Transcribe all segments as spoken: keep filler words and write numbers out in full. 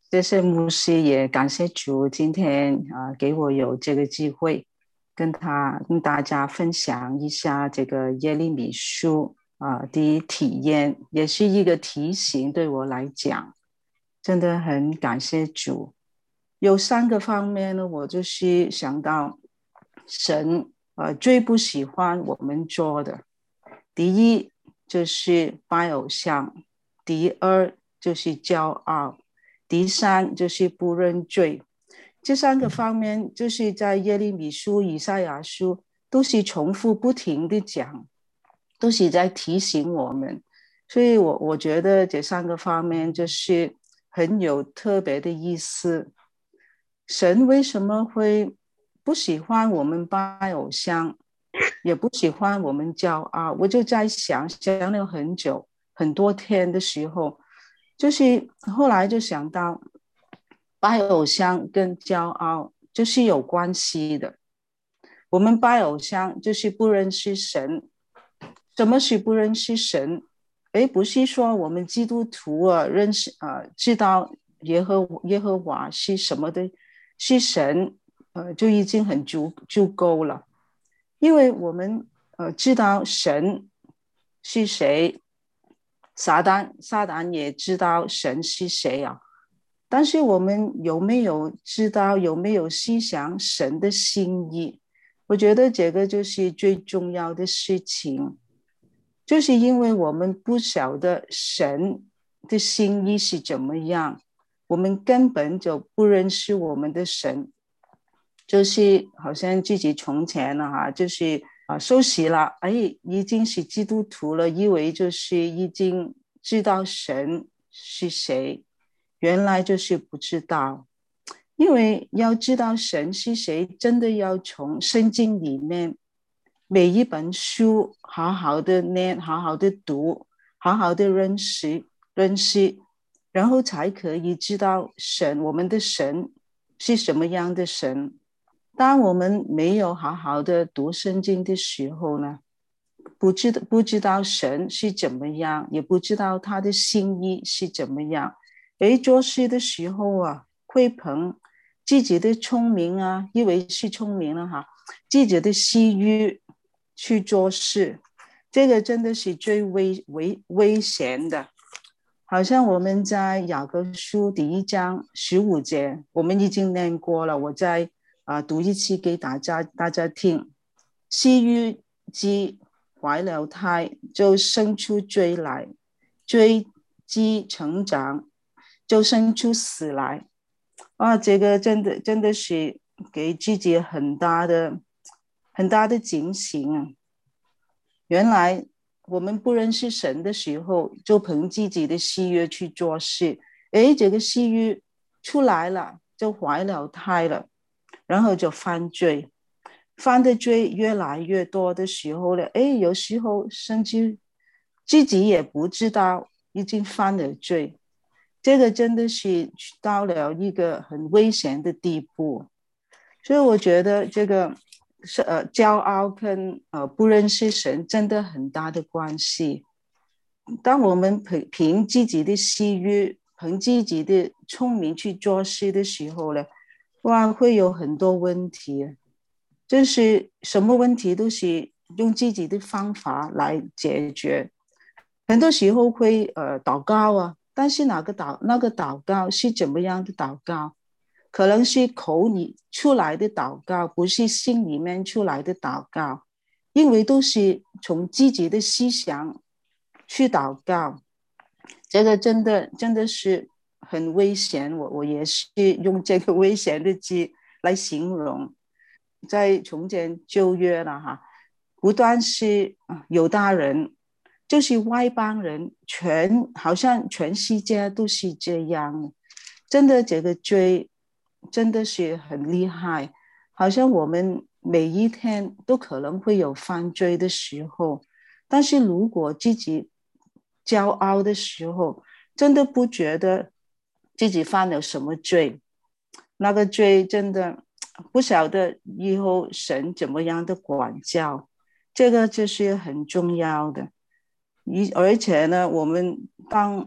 谢谢牧师，也感谢主今天啊、呃给我有这个机会跟他跟大家分享一下这个耶利米书啊、呃的体验，也是一个提醒对我来讲，真的很感谢主。有三个方面呢，我就是想到神呃最不喜欢我们做的，第一就是拜偶像，第二就是骄傲，第三就是不认罪。这三个方面就是在耶利米书、以赛亚书都是重复不停的讲，都是在提醒我们。所以我我觉得这三个方面就是很有特别的意思。神为什么会不喜欢我们拜偶像，也不喜欢我们骄傲？我就在想，想了很久，很多天的时候，就是后来就想到，拜偶像跟骄傲就是有关系的。我们拜偶像就是不认识神。什么是不认识神？诶，不是说我们基督徒啊认识啊、呃知道耶和耶和华是什么的，是神，呃，就已经很足足够了。因为我们呃知道神是谁，撒旦撒旦也知道神是谁啊。但是我们有没有知道，有没有细想神的心意？我觉得这个就是最重要的事情。就是因为我们不晓得神的心意是怎么样，我们根本就不认识我们的神，就是好像自己从前了哈，就是啊受洗了，哎，已经是基督徒了，以为就是已经知道神是谁，原来就是不知道。因为要知道神是谁，真的要从圣经里面每一本书好好的念，好好的读，好好的认识认识，然后才可以知道神，我们的神是什么样的神。当我们没有好好的读圣经的时候呢，不知道不知道神是怎么样，也不知道他的心意是怎么样。诶，做事的时候啊，会凭自己的聪明啊，以为是聪明了哈，自己的私欲去做事，这个真的是最危危危险的。好像我们在雅各书第一章十五节，我们已经念过了，我再啊、呃读一次给大家大家听。私欲既怀了胎，就生出罪来；罪既成长，就生出死来。啊，这个真的真的是给自己很大的很大的警醒啊！原来我们不认识神的时候，就凭自己的私欲去做事，诶，这个私欲出来了，就怀了胎了，然后就犯罪，犯的罪越来越多的时候了，诶，有时候甚至自己也不知道已经犯了罪，这个真的是到了一个很危险的地步。所以我觉得这个是呃骄傲跟呃不认识神真的很大的关系。当我们凭凭自己的私欲、凭自己的聪明去做事的时候呢，哇，会有很多问题。就是什么问题都是用自己的方法来解决。很多时候会呃祷告啊，但是哪个祷那个祷告是怎么样的祷告？可能是口里出来的祷告，不是心里面出来的祷告，因为都是从自己的思想去祷告，这个真的真的是很危险。我我也是用这个危险的字来形容。在从前旧约了哈，不断是犹大人，就是外邦人，全好像全世界都是这样。真的这个罪真的是很厉害，好像我们每一天都可能会有犯罪的时候，但是如果自己骄傲的时候，真的不觉得自己犯了什么罪，那个罪真的不晓得以后神怎么样的管教，这个就是很重要的。而且呢，我们当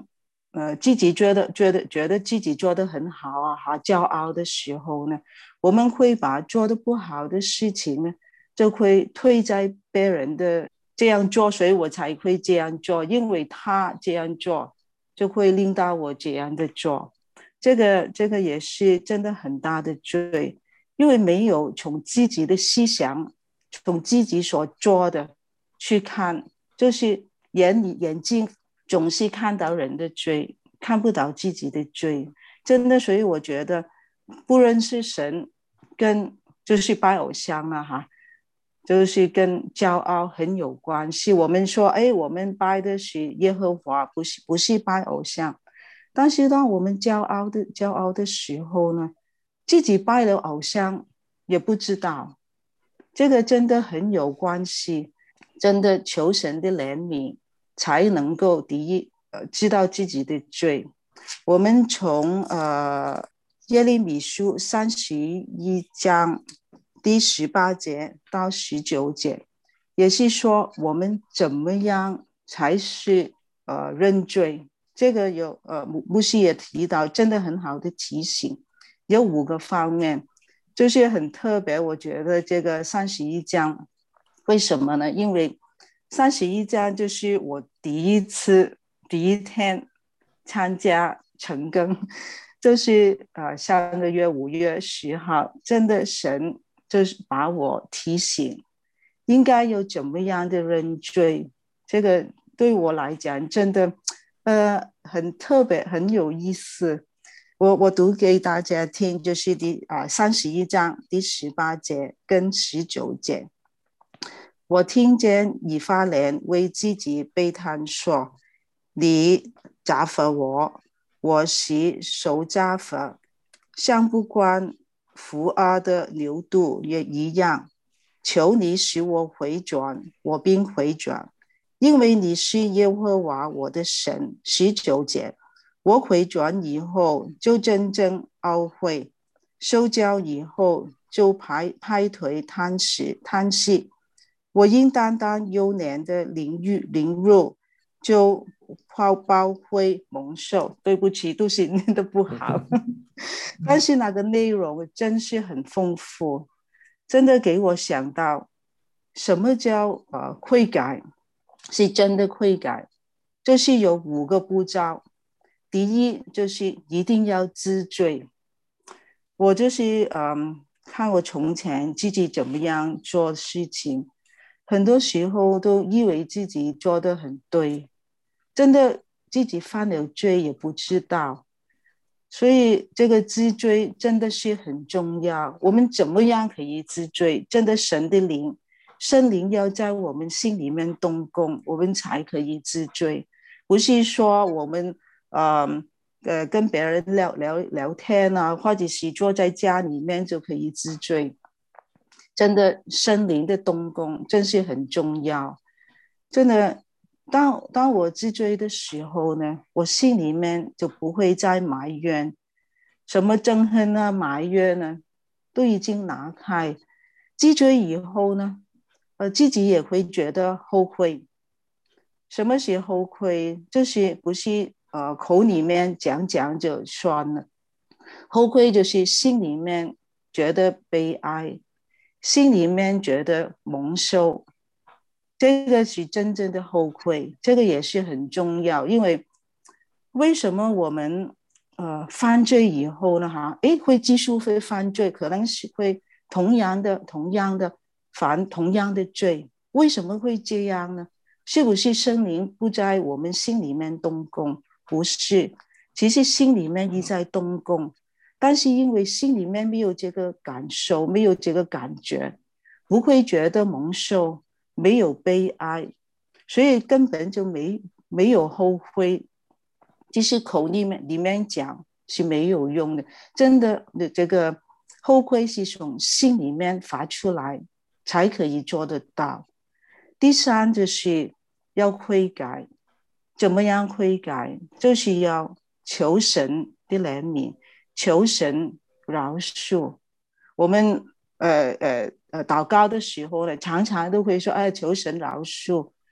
呃自己觉得觉得觉得自己做得很好啊，哈，骄傲的时候呢，我们会把做得不好的事情呢，就会推在别人的这样做，所以我才会这样做，因为他这样做，就会令到我这样的做。这个这个也是真的很大的罪，因为没有从自己的思想，从自己所做的去看，就是眼眼睛总是看到人的罪，看不到自己的罪，真的。所以我觉得，不认识神，跟就是拜偶像了哈，就是跟骄傲很有关系。我们说，哎，我们拜的是耶和华，不是不是拜偶像。但是当我们骄傲的骄傲的时候呢，自己拜了偶像也不知道，这个真的很有关系。真的求神的怜悯，才能够第一，呃，知道自己的罪。我们从呃耶利米书三十一章第十八节到十九节，也是说我们怎么样才是呃认罪。这个有呃牧师也提到，真的很好的提醒，有五个方面，就是很特别。我觉得这个三十一章，为什么呢？因为三十一章就是我第一次第一天参加成更，就是呃上个月五月十号，真的神就是把我提醒，应该有怎么样的认罪。这个对我来讲真的呃很特别，很有意思。我我读给大家听，就是第啊三十一章第十八节跟十九节。我听见以法莲为自己悲叹说：你责罚我，我是受责罚，像不关福阿的牛犊也一样。求你使我回转，我并回转，因为你是耶和华我的神。十九节，我回转以后就真正懊悔，受教以后就拍拍腿叹息叹息。我因单单幼年的领域领入，就包包会蒙受。对不起，都是念的不好，但是那个内容真是很丰富，真的给我想到什么叫呃悔改，是真的悔改，就是有五个步骤。第一就是一定要知罪。我就是嗯，看我从前自己怎么样做事情，很多时候都以为自己做得很对，真的自己犯了罪也不知道。所以这个知罪真的是很重要。我们怎么样可以知罪？真的神的灵，圣灵要在我们心里面动工，我们才可以知罪。不是说我们呃呃跟别人聊聊聊天啊，或者是坐在家里面就可以知罪。真的圣灵的动工真是很重要。真的，当当我知罪的时候呢，我心里面就不会再埋怨，什么憎恨啊、埋怨呢，都已经拿开。知罪以后呢，呃，自己也会觉得后悔。什么是后悔？就是不是呃口里面讲讲就算了，后悔就是心里面觉得悲哀，心里面觉得蒙羞，这个是真正的后悔。这个也是很重要。因为为什么我们呃犯罪以后呢哈，诶会继续会犯罪，可能是会同样的同样的犯同样的罪，为什么会这样呢？是不是圣灵不在我们心里面动工？不是，其实心里面一直在动工，但是因为心里面没有这个感受，没有这个感觉，不会觉得蒙受，没有悲哀，所以根本就没没有后悔。即使口里面里面讲是没有用的，真的这个后悔是从心里面发出来才可以做得到。第三就是要悔改，怎么样悔改？就是要求神的怜悯，求神饶恕。我们呃呃呃祷告的时候呢，常常都会说，哎，求神饶恕。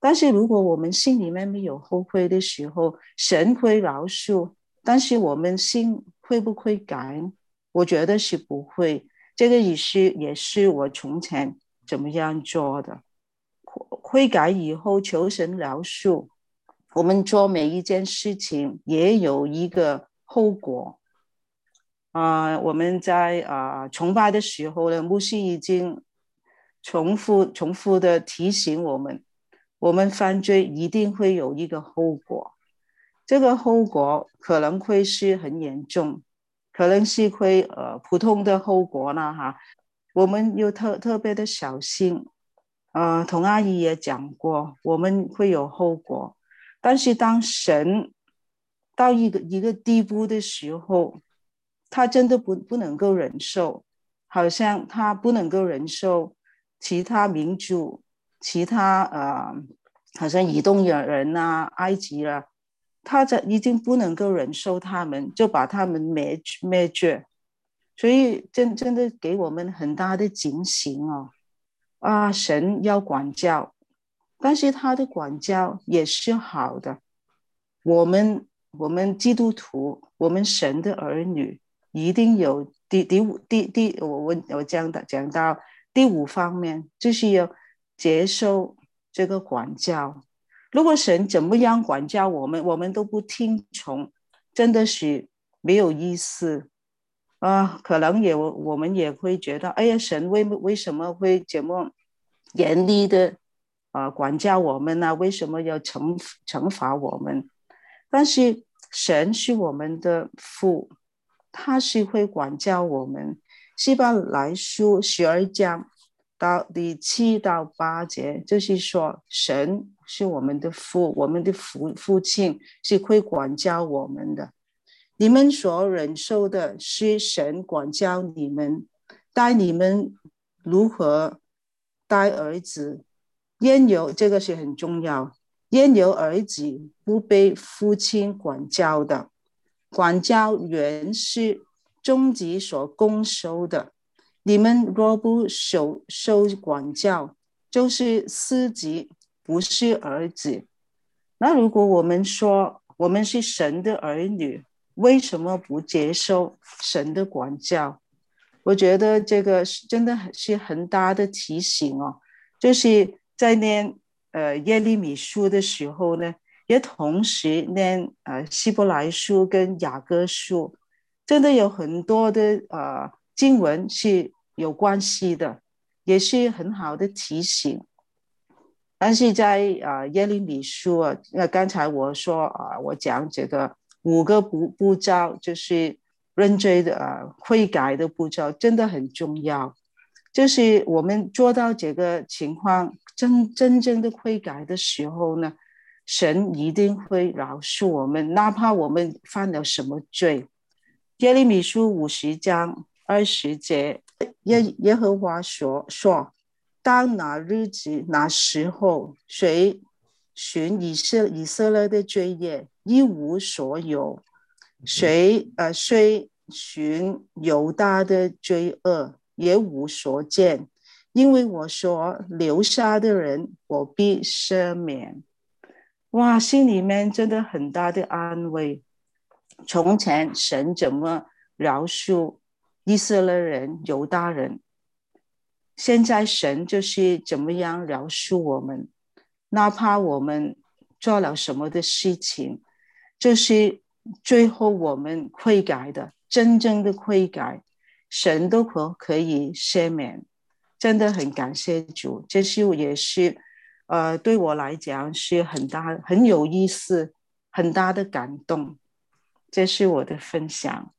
但是如果我们心里面没有后悔的时候，神会饶恕，但是我们心会不会改？我觉得是不会。这个也是也是我从前怎么样做的。悔改以后求神饶恕，我们做每一件事情也有一个后果。啊、呃我们在啊、呃、崇拜的时候呢，牧师已经重复重复的提醒我们，我们犯罪一定会有一个后果，这个后果可能会是很严重，可能是会呃普通的后果呢哈，我们又特特别的小心。呃，童阿姨也讲过，我们会有后果，但是当神到一个一个地步的时候，他真的不不能够忍受，好像他不能够忍受其他民族、其他呃，好像以东人啊、埃及啊，他这已经不能够忍受他们，就把他们灭灭绝，所以真真的给我们很大的警醒哦。啊，神要管教，但是他的管教也是好的。我们我们基督徒，我们神的儿女，一定有第第五第第我我我讲到讲到第五方面，就是要接受这个管教。如果神怎么样管教我们，我们都不听从，真的是没有意思啊。可能也我们也会觉得，哎呀，神为为什么会这么严厉的啊管教我们呢？为什么要惩惩罚我们？但是神是我们的父，他是会管教我们。希伯来书十二章到第七到八节，就是说神是我们的父，我们的父父亲是会管教我们的。你们所忍受的是神管教你们，待你们如何待儿子，焉有这个是很重要。焉有儿子不被父亲管教的？管教原是终极所供收的。你们若不受受管教，就是私己，不是儿子。那如果我们说我们是神的儿女，为什么不接受神的管教？我觉得这个真的是很大的提醒哦。就是在念呃耶利米书的时候呢，也同时念呃希伯来书跟雅各书，真的有很多的呃经文是有关系的，也是很好的提醒。但是在呃耶利米书啊，那刚才我说啊、呃，我讲这个五个步步骤，就是认罪的呃悔改的步骤，真的很重要。就是我们做到这个情况，真真正的悔改的时候呢，神一定会饶恕我们，哪怕我们犯了什么罪。耶利米书五十章二十节，耶耶和华说说，当那日子那时候，谁寻以色以色列的罪孽，一无所有；谁呃谁寻犹大的罪恶，也无所见。因为我说留下的人，我必赦免。哇，心里面真的很大的安慰。从前神怎么饶恕以色列人、犹大人，现在神就是怎么样饶恕我们，哪怕我们做了什么的事情，就是最后我们悔改的，真正的悔改，神都可可以赦免。真的很感谢主，这是也是呃对我来讲是很大很有意思很大的感动，这是我的分享。